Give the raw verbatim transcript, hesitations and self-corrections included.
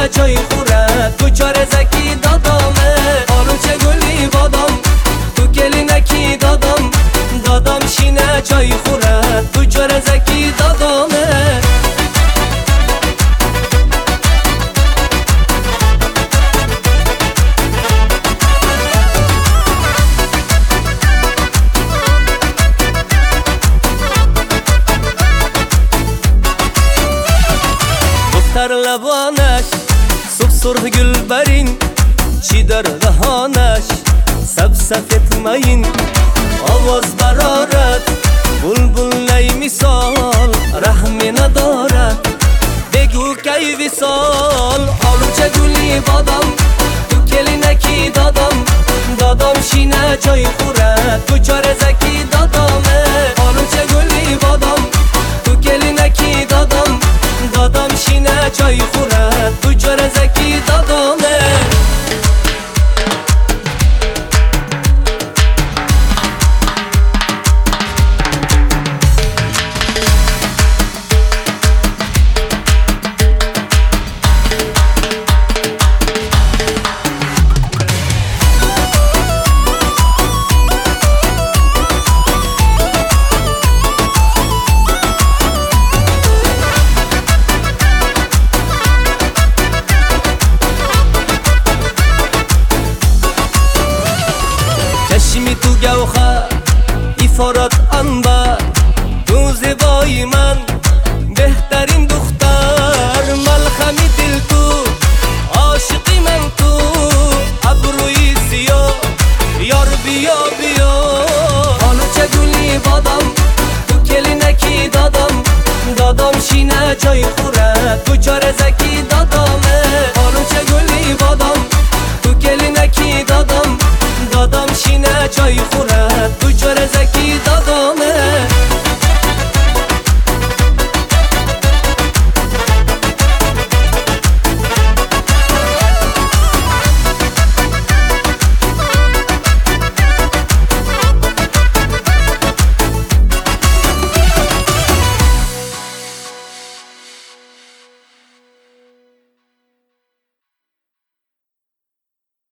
شینه چای خوره تو چار زکی دادامه آلو چه گلی بادام تو گلی نکی دادام دادام شینه چای خوره تو چار زکی دادامه دختر لبانش صبح سرخ گل برین چی در دهانش سب سفید مین آواز برارد بلبل نی مثال رحمی ندارد بگو کی وصال آلو چه گلی بادام تو کلی نکی دادم دادام شینه چای خوره تو چار زکی دادامه آلو چه گلی بادام تو کلی نکی دادم دادام شینه چای خوره تو چار زکی دادامه چشمی تو گوخر ایفارات انبر تو زیبایی من بهترین دختر ملخمی دل تو عاشقی من تو ابروی سیاه یار بیا بیا آلو چه گلی بادم تو کلی نکی دادم دادام شینه چای خوره تو چار زکی دادامه آلو چه گلی بادم تو کلی نکی دادم دادام شینه چای خوره تو چار زکی دادامه